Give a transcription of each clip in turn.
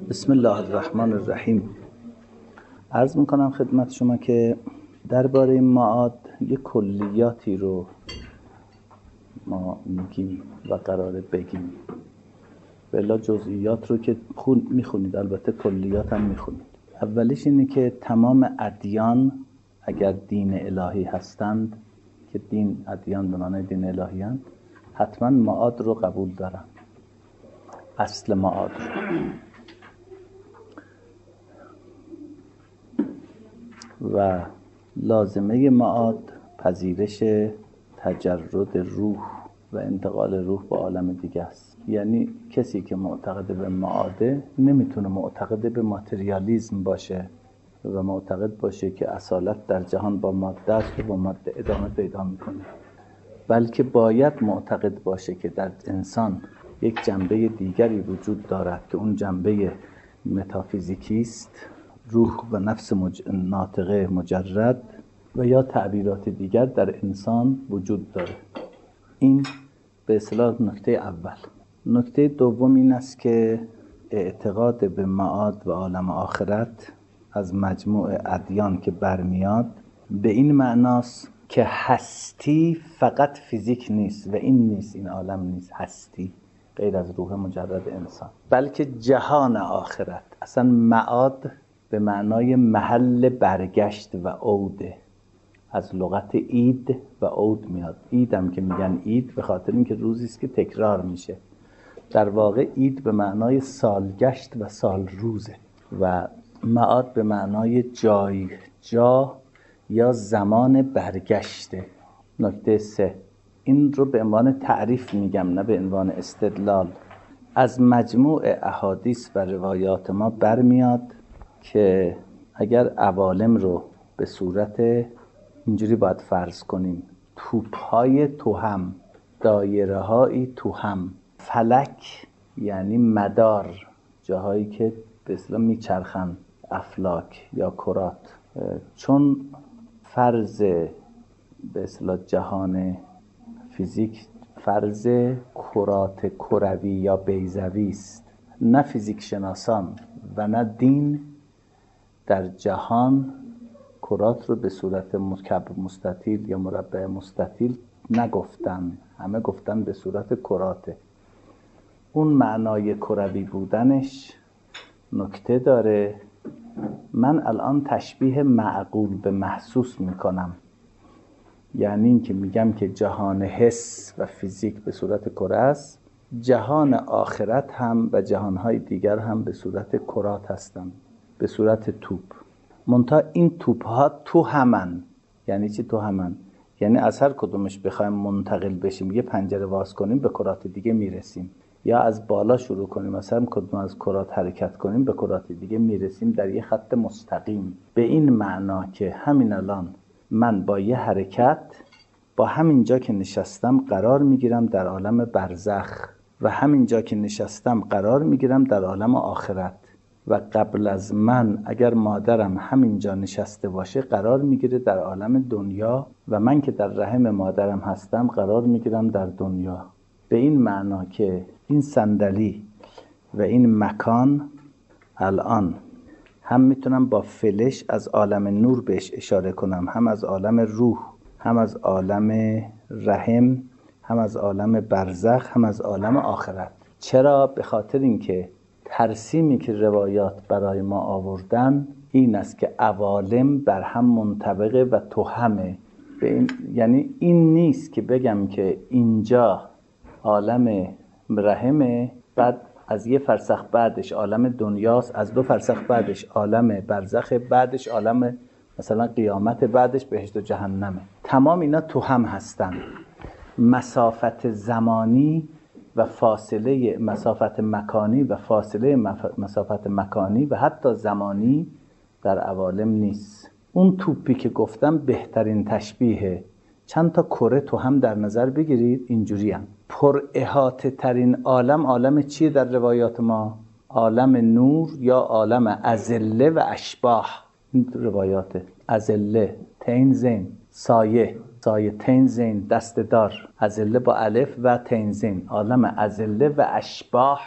بسم الله الرحمن الرحیم. عرض میکنم خدمت شما که درباره معاد یک کلیاتی رو ما میگیم و قراره بگیم. بلا جزئیات رو که میخونید، البته کلیات هم میخونید. اولیش اینه که تمام ادیان اگر دین الهی هستند، که ادیان به معنای دین الهی هستند، حتما معاد رو قبول دارن، اصل معاد رو. و لازمه معاد پذیرش تجرد روح و انتقال روح به عالم دیگه است. یعنی کسی که معتقد به معاده نمیتونه معتقد به ماتریالیسم باشه و معتقد باشه که اصالت در جهان با ماده است و با ماده ادامه پیدا میکنه، بلکه باید معتقد باشه که در انسان یک جنبه دیگری وجود دارد که اون جنبه متافیزیکی است، روح و نفس ناطقه مجرد و یا تعبیرات دیگر در انسان وجود داره. این به اصطلاح نکته اول. نکته دوم این است که اعتقاد به معاد و عالم آخرت از مجموع ادیان که برمیاد به این معناست که هستی فقط فیزیک نیست و این نیست، این عالم نیست، هستی غیر از روح مجرد انسان، بلکه جهان آخرت. اصلا معاد به معنای محل برگشت و عوده، از لغت عید و عود میاد. عید هم که میگن عید به خاطر اینکه روزی است که تکرار میشه. در واقع عید به معنای سالگشت و سال روزه و معاد به معنای جا یا زمان برگشته. نکته 3. این رو به عنوان تعریف میگم، نه به عنوان استدلال. از مجموع احادیث و روایات ما برمیاد که اگر عوالم رو به صورت اینجوری باید فرض کنیم: توپ‌های توهم، دایره‌های توهم، فلک یعنی مدار، جاهایی که به اصطلاح میچرخن، افلاک یا کرات. چون فرض به اصطلاح جهان فیزیک فرض کرات کروی یا بیضوی است، نه فیزیک شناسان و نه دین در جهان کرات رو به صورت مکعب مستطیل یا مربع مستطیل نگفتن، همه گفتن به صورت کراته. اون معنای کروی بودنش نکته داره. من الان تشبیه معقول به محسوس میکنم، یعنی این که میگم که جهان حس و فیزیک به صورت کره است، جهان آخرت هم و جهانهای دیگر هم به صورت کرات هستن، به صورت توپ. منتها این توپ ها تو همن. یعنی چی تو همن؟ یعنی از هر کدومش بخوایم منتقل بشیم، یه پنجره باز کنیم به کرات دیگه میرسیم، یا از بالا شروع کنیم مثلا کدوم از کرات حرکت کنیم به کرات دیگه میرسیم در یه خط مستقیم. به این معنا که همین الان من با یه حرکت با همین جا که نشستم قرار میگیرم در عالم برزخ و همین جا که نشستم قرار میگیرم در عالم آخرت، و قبل از من اگر مادرم همین جا نشسته باشه قرار میگیره در عالم دنیا و من که در رحم مادرم هستم قرار میگیرم در دنیا. به این معنا که این صندلی و این مکان الان هم میتونم با فلش از عالم نور بهش اشاره کنم، هم از عالم روح، هم از عالم رحم، هم از عالم برزخ، هم از عالم آخرت. چرا؟ به خاطر اینکه ترسیمی که روایات برای ما آوردن این است که عوالم بر هم منطبقه و توهمه. یعنی این نیست که بگم که اینجا عالم رحمه، بعد از یه فرسخ بعدش عالم دنیاست، از 2 فرسخ بعدش عالم برزخ، بعدش عالم مثلا قیامت، بعدش بهشت و جهنمه. تمام اینا توهم هستن. مسافت زمانی و فاصله مسافت مکانی و فاصله مسافت مکانی و حتی زمانی در عوالم نیست. اون توپی که گفتم بهترین تشبیه. چند تا کره تو هم در نظر بگیرید، اینجوری هم پر احاطه ترین عالم چیه در روایات ما؟ عالم نور یا عالم ازله و اشباح. این روایات ازله تین زین، سایه تین زین دستدار، ازله با الف و تین زین، عالم ازله و اشباح.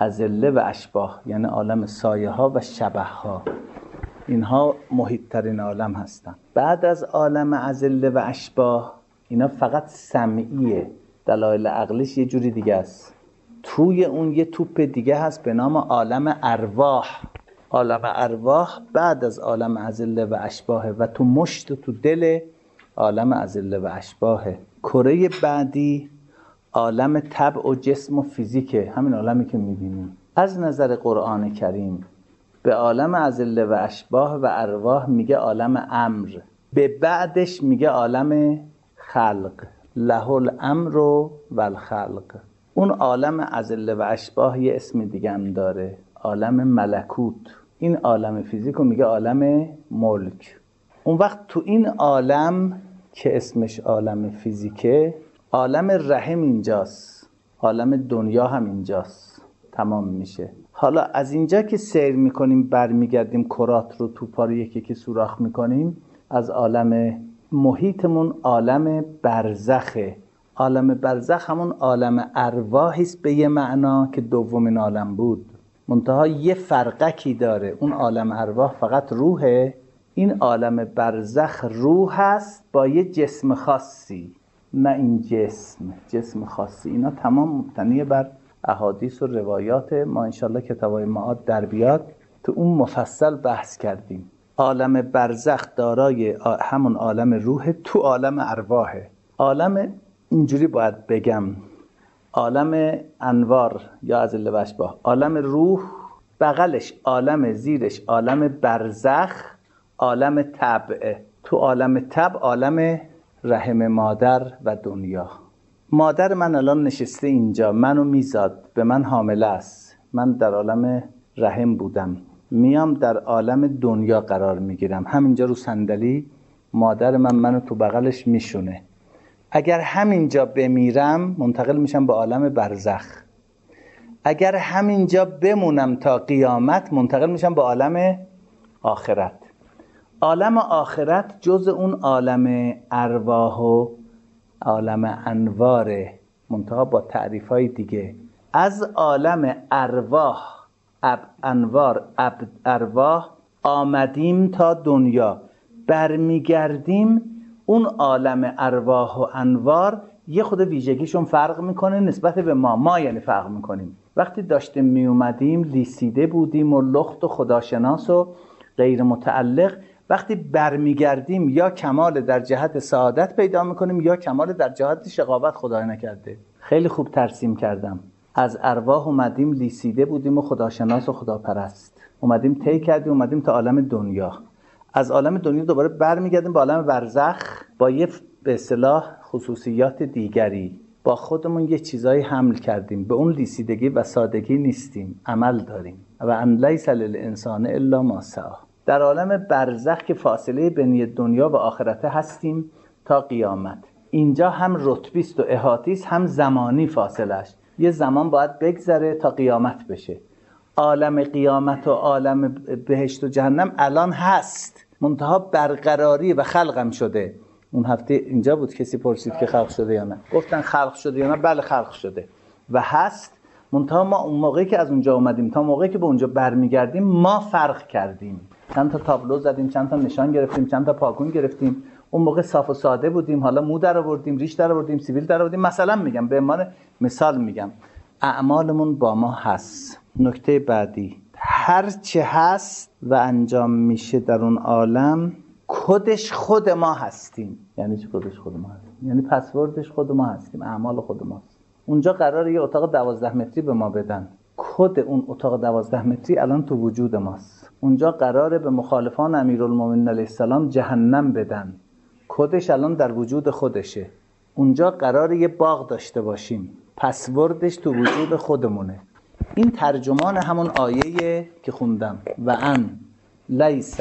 اذله و اشباح، یعنی عالم سایه ها و شبح ها، اینها محیط ترین عالم هستن. بعد از عالم اذله و اشباح اینا فقط سمعیه، دلایل عقلیش یه جوری دیگه است. توی اون یه توپ دیگه هست به نام عالم ارواح. عالم ارواح بعد از عالم اذله و اشباح و تو مشت و تو دل عالم اذله و اشباح. کره بعدی عالم طبع و جسم و فیزیکه، همین عالمی که میبینیم. از نظر قرآن کریم به عالم اذله و اشباح و ارواح میگه عالم امر، به بعدش میگه عالم خلق، له الامر و الخلق. اون عالم اذله و اشباح یه اسم دیگه هم داره، عالم ملکوت. این عالم فیزیکو میگه عالم ملک. اون وقت تو این عالم که اسمش عالم فیزیکه، عالم رحم اینجاست، عالم دنیا هم اینجاست، تمام میشه. حالا از اینجا که سیر میکنیم برمیگردیم کرات رو توپا رو یکی که سوراخ میکنیم، از عالم محیطمون عالم برزخه. عالم برزخ همون عالم ارواحیست به یه معنا که دومین عالم بود، منتها یه فرقکی داره. اون عالم ارواح فقط روحه، این عالم برزخ روح هست با یه جسم خاصی، نه این جسم خاصی. اینا تمام مبتنی بر احادیث و روایات. ما انشالله کتابای معاد در بیاد تو اون مفصل بحث کردیم. عالم برزخ دارای همون عالم روح، تو عالم ارواحه. عالم اینجوری باید بگم، عالم انوار یا اذله و اشباح، عالم روح بغلش عالم زیرش عالم برزخ، عالم طبع. تو عالم طبع عالم رحم مادر و دنیا. مادر من الان نشسته اینجا، منو میزاد، به من حامله است، من در عالم رحم بودم، میام در عالم دنیا قرار میگیرم، همینجا رو صندلی مادر منو تو بغلش میشونه. اگر همینجا بمیرم منتقل میشم به عالم برزخ، اگر همینجا بمونم تا قیامت منتقل میشم به عالم آخرت. عالم آخرت جز اون عالم ارواح و عالم انواره، منتها با تعریف‌های دیگه. از عالم ارواح انوار ارواح آمدیم تا دنیا، برمیگردیم. اون عالم ارواح و انوار یه خود ویژگیشون فرق میکنه نسبت به ما یعنی فرق میکنیم. وقتی داشتیم می اومدیم لیسیده بودیم و لخت و خداشناس و غیر متعلق. وقتی برمیگردیم یا کمال در جهت سعادت پیدا میکنیم یا کمال در جهت شقاوت، خدای نکرده. خیلی خوب ترسیم کردم. از ارواح اومدیم لیسیده بودیم و خداشناس و خداپرست، اومدیم طی کردیم، اومدیم تا عالم دنیا. از عالم دنیا دوباره برمیگردیم به عالم برزخ با یه به اصطلاح خصوصیات دیگری. با خودمون یه چیزایی حمل کردیم، به اون لیسیدگی و سادگی نیستیم، عمل داریم. و ان لیس للانسان الا ما سعی. در عالم برزخ که فاصله بین دنیا و آخرت هستیم تا قیامت. اینجا هم رتبیست و احاطیست، هم زمانی فاصلش. یه زمان باید بگذره تا قیامت بشه. عالم قیامت و عالم بهشت و جهنم الان هست، منتها برقراری و خلقم شده. اون هفته اینجا بود کسی پرسید که خلق شده یا نه، گفتن خلق شده یا نه. بله خلق شده و هست، منتها ما اون موقعی که از اونجا اومدیم تا موقعی که به اونجا برمیگردیم ما فرق کردیم. چند تا تابلو زدیم، چند تا نشان گرفتیم، چند تا پاکون گرفتیم. اون موقع صاف و ساده بودیم، حالا مو در آوردیم، ریش در آوردیم، سیبیل در آوردیم. مثلا میگم، به عنوان مثال میگم، اعمالمون با ما هست. نکته بعدی، هر چه هست و انجام میشه در اون عالم کدش خود ما هستیم. یعنی چی کدش خود ما هستیم؟ یعنی پسوردش خود ما هستیم، اعمال خود ماست. اونجا قراره یه اتاق 12 متری به ما بدن، کد اون اتاق 12 متری الان تو وجود ماست. اونجا قراره به مخالفان امیرالمومنین علیه السلام جهنم بدن، کدش الان در وجود خودشه. اونجا قراره یه باغ داشته باشیم، پسوردش تو وجود خودمونه. این ترجمان همون آیه که خوندم، و ان لیس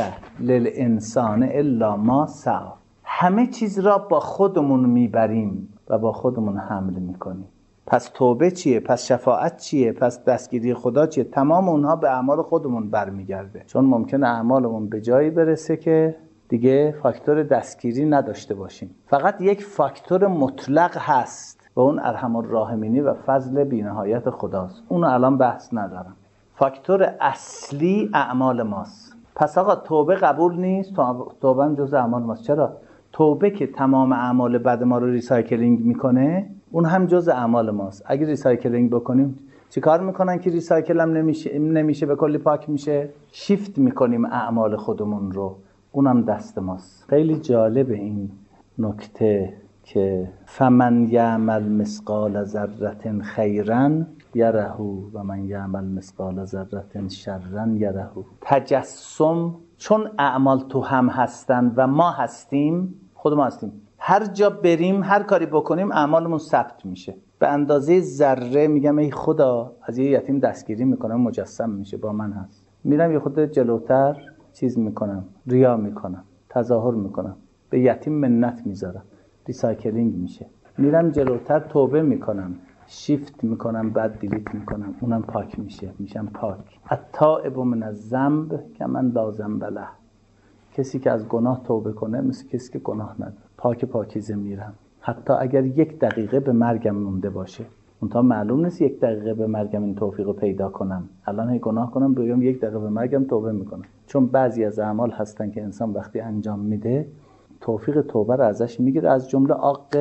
للانسان الا ما سعی. همه چیز را با خودمون میبریم و با خودمون حمل میکنیم. پس توبه چیه؟ پس شفاعت چیه؟ پس دستگیری خدا چیه؟ تمام اونها به اعمال خودمون برمیگرده. چون ممکنه اعمالمون به جایی برسه که دیگه فاکتور دستگیری نداشته باشیم. فقط یک فاکتور مطلق هست، به و اون ارحم الراحمینی و فضل بی‌نهایت خداست. اونو الان بحث ندارم. فاکتور اصلی اعمال ماست. پس آقا توبه قبول نیست، توبه هم جز اعمال ماست. چرا؟ توبه که تمام اعمال بد ما رو ریسایکلینگ میکنه، اون هم جز اعمال ماست. اگه ریسایکلینگ بکنیم چی کار میکنن که ریسایکل هم نمیشه به کلی پاک میشه؟ شیفت میکنیم اعمال خودمون رو، اونم دست ماست. خیلی جالب این نکته که فمن یعمل مثقال ذره خیرا یره و من یعمل مثقال ذره شرا یره. تجسم، چون اعمال تو هم هستن و ما هستیم، خود ما هستیم، هر جا بریم هر کاری بکنیم اعمالمون ثبت میشه. به اندازه ذره میگم ای خدا از یه یتیم دستگیری میکنم مجسم میشه با من هست، میرم یه خود جلوتر چیز میکنم، ریا میکنم، تظاهر میکنم، به یتیم منت میذارم، ریسایکلینگ میشه. میرم جلوتر توبه میکنم، شیفت میکنم، بعد دیلیت میکنم، اونم پاک میشه، میشم پاک. التائب من الذنب کمن لا ذنب له. کسی که از گناه توبه کنه مثل کسی که گناه نداره. پاکیزه میرم، حتی اگر 1 دقیقه به مرگم مونده باشه. اونتا معلوم نیست 1 دقیقه به مرگم این توفیق رو پیدا کنم. الان گناه کنم بگم 1 دقیقه به مرگم توبه میکنم. چون بعضی از اعمال هستن که انسان وقتی انجام میده توفیق توبه رو ازش میگیره، از جمله عاق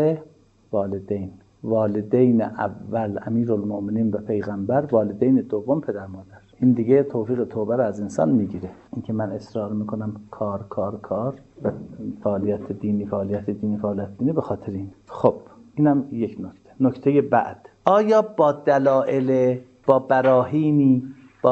والدین اول امیرالمومنین و پیغمبر، والدین دوم پدر مادر. این دیگه توفیق توبه رو از انسان میگیره. این که من اصرار میکنم کار و فعالیت دینی به خاطر این. خب اینم یک نکته. نکته بعد، آیا با دلایل، با براهینی، با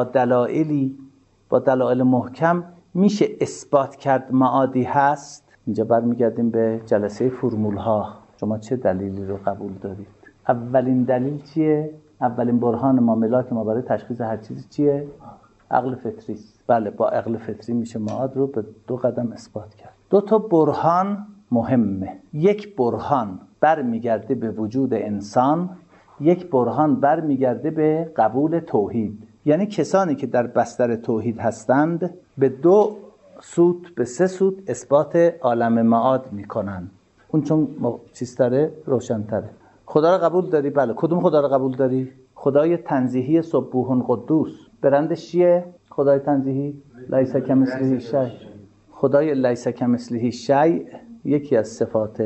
دلایل محکم میشه اثبات کرد معادی هست؟ اینجا برمیگردیم به جلسه فرمول ها. شما چه دلیلی رو قبول دارید؟ اولین دلیل چیه؟ اولین برهان ما، ملاک ما برای تشخیص هر چیزی چیه؟ عقل فطری است. بله، با عقل فطری میشه معاد رو به 2 قدم اثبات کرد. 2 تا برهان مهمه. 1 برهان برمیگرده به وجود انسان، 1 برهان برمیگرده به قبول توحید. یعنی کسانی که در بستر توحید هستند به 2 سوت، به 3 سوت اثبات عالم معاد میکنن. اون چون چیزتره، روشن‌تره. خدا رو قبول داری؟ بله. کدوم خدا رو قبول داری؟ خدای تنزیهی سبوح قدوس. برندش چیه؟ خدای تنزیهی لیس کمثله شیء. خدای لیس کمثله شیء یکی از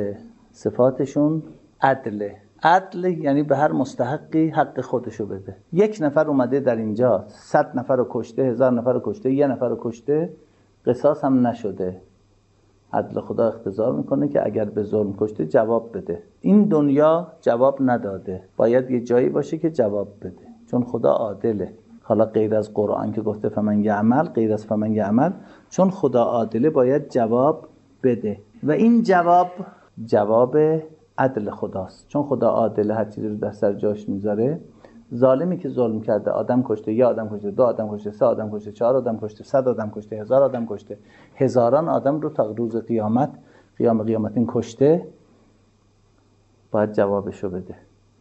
صفاتشون عدله. عدل یعنی به هر مستحقی حق خودشو بده. 1 نفر اومده در اینجا 100 نفر رو کشته، 1000 نفر رو کشته، 1 نفر رو کشته، قصاص هم نشده. عدل خدا اقتضا میکنه که اگر به ظلم کشته جواب بده. این دنیا جواب نداده، باید یه جایی باشه که جواب بده، چون خدا عادله. حالا غیر از قرآن که گفته فمن یعمل، غیر از فمن یعمل، چون خدا عادله باید جواب بده و این جواب عدل خداست. چون خدا عادله هر چیزی رو در سر جاش میذاره. ظالمی که ظلم کرده، آدم کشته، 1 آدم کشته، 2 آدم کشته، 3 آدم کشته، 4 آدم کشته، 100 آدم کشته، 1000 آدم کشته، هزاران آدم رو تا روز قیامت کشته، باید جوابشو بده.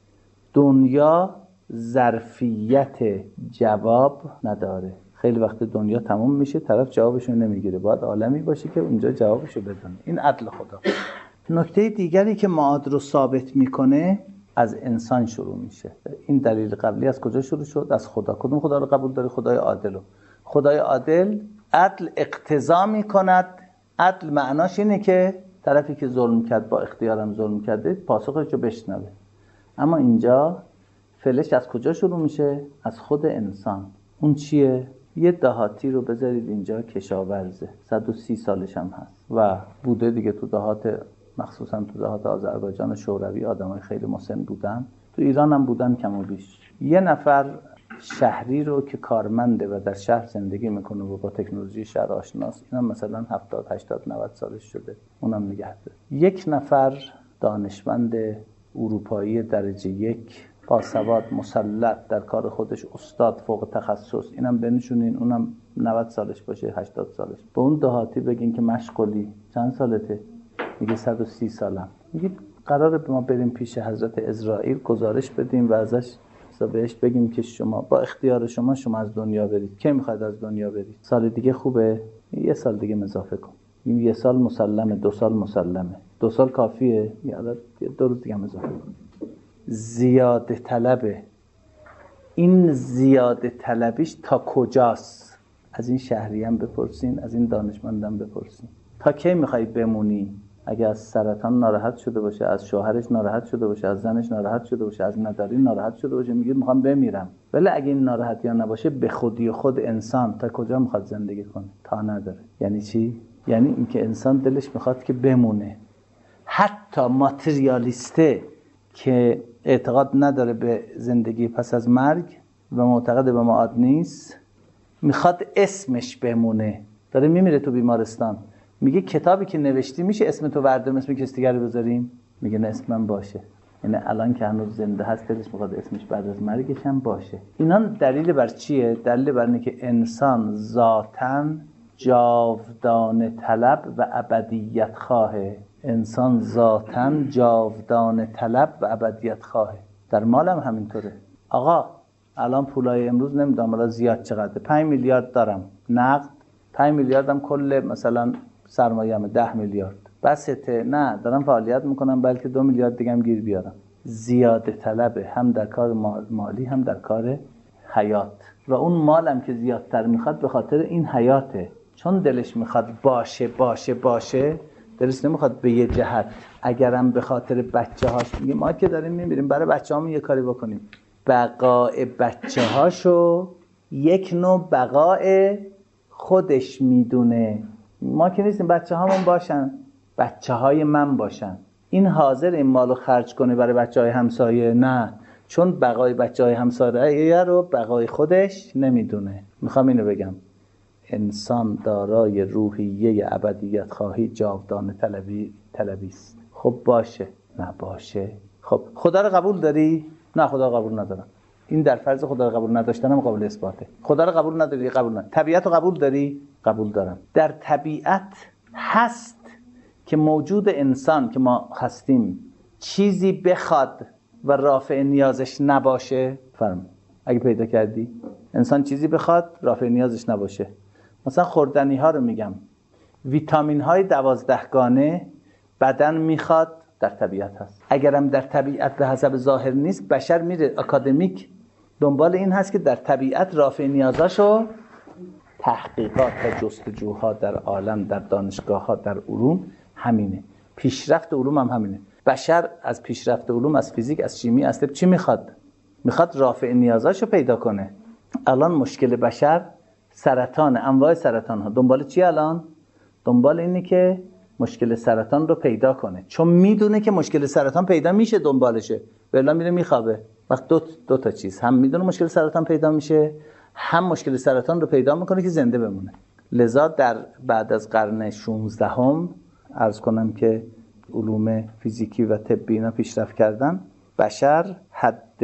دنیا ظرفیت جواب نداره. خیلی وقت دنیا تموم میشه طرف جوابشو نمیگیره، باید عالمی باشه که اونجا جوابشو بدونه. این عدل خدا. نکته دیگری که معاد رو ثابت میکنه از انسان شروع میشه. این دلیل قبلی از کجا شروع شد؟ از خدا. کدوم خدا رو قبول داری؟ خدای عادل. خدای عادل عدل اقتضا میکند. عدل معناش اینه که طرفی که ظلم کرد با اختیارم ظلم کرده پاسخش رو بشنوه. اما اینجا فلش از کجا شروع میشه؟ از خود انسان. اون چیه؟ یه دهاتی رو بذارید اینجا کشاورزه، 130 سالش هم هست و بوده دیگه تو دهات، مخصوصا تو دهات آذربایجان شوروی آدمای خیلی مسن بودن، تو ایران هم بودن کم و بیش. یه نفر شهری رو که کارمنده و در شهر زندگی میکنه و با تکنولوژی شهر آشناست، اینم مثلا 70 80 90 سالش شده، اونم نگه داره. 1 نفر دانشمند اروپایی درجه 1 باسواد، مسلط، در کار خودش استاد فوق تخصص، اینم بنشونین اونم 90 سالش باشه، 80 سالش. به اون دهاتی بگین که مشغولی، چند سالته؟ میگه 130 سالم. میگه قراره به ما بریم پیش حضرت اسرائیل گزارش بدیم و ازش بهش بگیم که شما با اختیار شما از دنیا برید. کی میخواید از دنیا برید؟ سال دیگه خوبه؟ 1 سال دیگه اضافه کن. این 1 سال مسلمه، 2 سال مسلمه. 2 سال کافیه؟ یا 2 روز دیگه اضافه کن. زیاده طلبه. این زیاده طلبیش تا کجاست؟ از این شهریان بپرسین، از این دانشمندان بپرسین. تا کی میخوای بمونی؟ اگه از سرطان ناراحت شده باشه، از شوهرش ناراحت شده باشه، از زنش ناراحت شده باشه، از نداری ناراحت شده باشه، میگه میخوام بمیرم. ولی اگه این ناراحتی ها نباشه، به خودی خود انسان تا کجا میخواد زندگی کنه؟ تا نداره. یعنی چی؟ یعنی اینکه انسان دلش میخواد که بمونه. حتی ماتریالیسته که اعتقاد نداره به زندگی پس از مرگ و معتقد به معاد نیست، میخواد اسمش بمونه. داره میمیره تو بیمارستان، میگه کتابی که نوشتی میشه اسم تو برداریم اسم کسی دیگه رو بذاریم؟ میگه نه، اسم من باشه. یعنی الان که هنوز زنده هست دلش میخواد اسمش بعد از مرگش هم باشه. اینا دلیل بر چیه؟ دلیل بر اینه که انسان ذاتاً جاودانه طلب و ابدیت خواهه. انسان ذاتاً جاودانه طلب و ابدیت خواهه. در مالم همینطوره. آقا الان پولای امروز نمیدونم الان زیاد چقدره، 5 میلیارد دارم نقد، 5 میلیاردم کل مثلا سرمایه‌ام 10 میلیارد بسته، نه دارم فعالیت میکنم بلکه 2 میلیارد دیگه هم گیر بیارم. زیاده طلبه، هم در کار مالی هم در کار حیات. و اون مالم که زیادتر میخواد به خاطر این حیاته، چون دلش میخواد باشه باشه باشه، دلش نمیخواد به یه جهت. اگرم به خاطر بچه هاش میگه ما که داریم میمیریم، برای بچه هامون یه کاری بکنیم. بقای بچه هاشو یک نوع بقای خودش میدونه. ما که نیستیم بچه هامون باشن، بچه های من باشن. این حاضر این مالو خرج کنه برای بچه های همسایه؟ نه، چون بقای بچه های همسایه رو بقای خودش نمیدونه. میخوام اینو بگم، انسان دارای روحیه ابدیت خواهی جاودانه طلبی است. خب باشه، نه باشه. خب خدا رو قبول داری؟ نه خدا قبول ندارم. این در فرض خدا رو قبول نداشتنم قابل اثباته. خدا رو قبول نداری؟ قبول ندارم. طبیعت رو قبول داری؟ قبول دارم. در طبیعت هست که موجود انسان که ما هستیم چیزی بخواد و رافع نیازش نباشه؟ فرم اگه پیدا کردی انسان چیزی بخواد رافع نیازش نباشه. مثلا خوردنی ها رو میگم، ویتامین های 12 گانه بدن میخواد، در طبیعت هست. اگرم در طبیعت به حسب ظاهر نیست، بشر میره اکادمیک دنبال این هست که در طبیعت رافع نیازاشو، تحقیقات و جستجوها در عالم، در دانشگاه ها، در علوم همینه. پیشرفت علوم هم همینه. بشر از پیشرفت علوم، از فیزیک، از شیمی، از طب چی میخواد؟ میخواد رافع نیازاشو پیدا کنه. الان مشکل بشر سرطان، انواع سرطان ها. دنبال چی الان؟ دنبال اینه که مشکل سرطان رو پیدا کنه، چون میدونه که مشکل سرطان پیدا میشه دنبالشه، ولی میره میخوابه. وقت دو تا چیز، هم میدونه مشکل سرطان پیدا میشه، هم مشکل سرطان رو پیدا میکنه که زنده بمونه. لذا در بعد از قرن 16 عرض کنم که علوم فیزیکی و طبی اینا پیشرفت کردن، بشر حد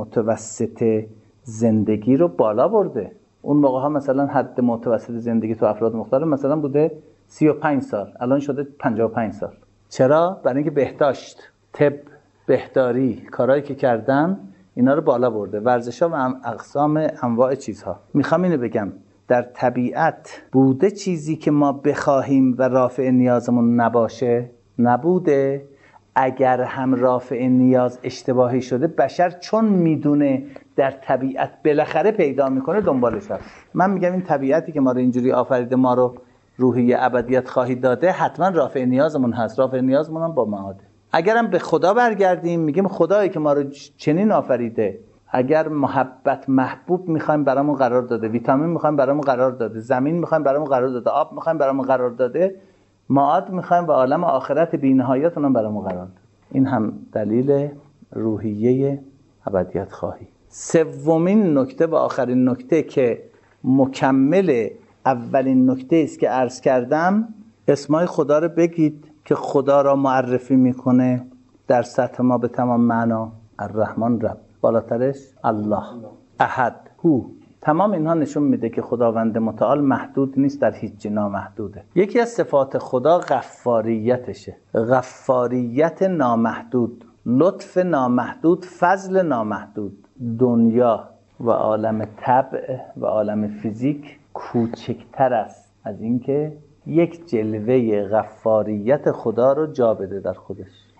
متوسط زندگی رو بالا برده. اون موقع ها مثلا حد متوسط زندگی تو افراد مختلف مثلا بوده 35 سال، الان شده 55 سال. چرا؟ برای اینکه بهداشت، طب، بهداری، کارهایی که کردن اینا رو بالا برده، ورزش‌ها و اقسام انواع چیزها. میخوام اینو بگم، در طبیعت بوده چیزی که ما بخواهیم و رافع نیازمون نباشه؟ نبوده. اگر هم رافع نیاز اشتباهی شده، بشر چون میدونه در طبیعت بالاخره پیدا میکنه دنبالش هست. من میگم این طبیعتی که ما رو اینجوری آفریده، ما رو روحیه ابدیت خواهی داده، حتما رافع نیازمون هست. رافع نیازمون هم با معاده. اگرم به خدا برگردیم، میگیم خدایی که ما رو چنین آفریده، اگر محبت محبوب میخوایم برامون قرار داده، ویتامین میخوایم برامون قرار داده، زمین میخوایم برامون قرار داده، آب میخوایم برامون قرار داده، معاد میخوایم و عالم آخرت بی‌نهایت اونم برامون قرار داده. این هم دلیل روحیه ابدیت خواهی. سومین نکته و آخرین نکته که مکمل اولین نکته است که عرض کردم، اسمای خدا رو بگید که خدا را معرفی میکنه در سطح ما به تمام معنا. الرحمن رب، بالاترش الله، احد، هو. تمام اینها نشون میده که خداوند متعال محدود نیست، در هیچ جا نامحدوده. یکی از صفات خدا غفاریتشه، غفاریت نامحدود، لطف نامحدود، فضل نامحدود. دنیا و عالم طبع و عالم فیزیک کوچکتر است از اینکه یک جلوه غفاریت خدا رو جا بده در خودش.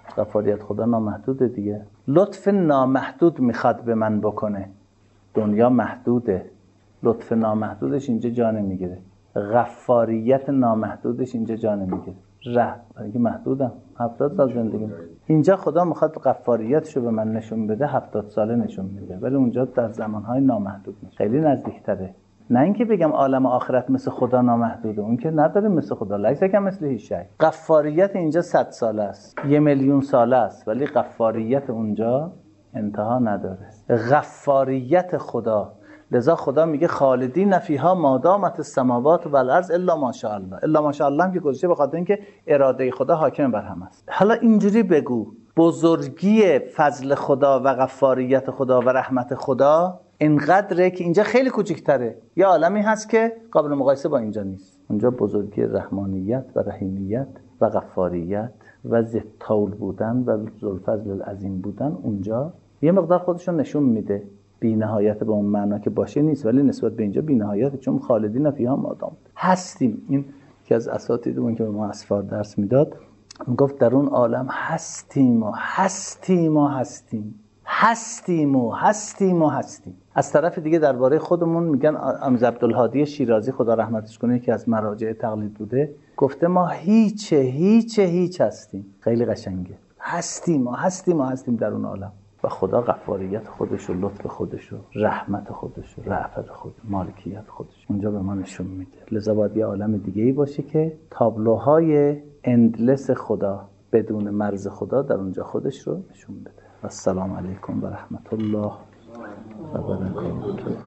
غفاریت خدا نامحدوده دیگه. لطف نامحدود میخواد به من بکنه. دنیا محدوده، لطف نامحدودش اینجا جا نمیگیره. غفاریت نامحدودش اینجا جا نمیگیره. اگه محدودم 70 سال زندگی اینجا خدا میخواد غفاریتشو به من نشون بده، 70 ساله نشون میده، ولی اونجا در زمانهای نامحدود میشه، خیلی نزدیکتره. نه اینکه بگم عالم آخرت مثل خدا نامحدوده، اون که نداره مثل خدا، لیس کم مثل هیچ شی. غفاریت اینجا 100 ساله است، 1,000,000 ساله است، ولی غفاریت اونجا انتها نداره. غفاریت خدا، لذا خدا میگه خالدین فیها ما دامت السماوات و الارض الا ماشاء الله. الا ماشاء الله هم که گذاشته به خاطر اینکه اراده خدا حاکم بر هم است. حالا اینجوری بگو بزرگی فضل خدا و غفاریت خدا و رحمت خدا اینقدره که اینجا خیلی کوچکتره. یه عالمی هست که قابل مقایسه با اینجا نیست. اونجا بزرگی رحمانیت و رحیمیت و غفاریت و ذوالطول بودن و ذوالفضل العظیم بودن اونجا یه مقدار خودشون نشون میده. بی نهایت به اون معنا که باشه نیست، ولی نسبت به اینجا بی نهایت، چون خالدین فیها ما دام هستیم. این که از اساتیدمون که به ما اسفار درس میداد میگفت در اون عالم هستیم و هستیم و هستیم، هستیم و هستیم و هستیم. از طرف دیگه درباره خودمون میگن، امیر عبدالهادی شیرازی خدا رحمتش کنه که از مراجع تقلید بوده، گفته ما هیچ هستیم. خیلی قشنگه. هستیم و هستیم و هستیم در اون عالم. و خدا غفاریت خودش و لطف خودش و رحمت خودش و رأفت خودش، مالکیت خودش اونجا به ما نشون میده. لذا باید یه عالم دیگه‌ای باشه که تابلوهای اندلس خدا بدون مرز خدا در اونجا خودش رو نشون بده. السلام علیکم و رحمت الله و برکاته.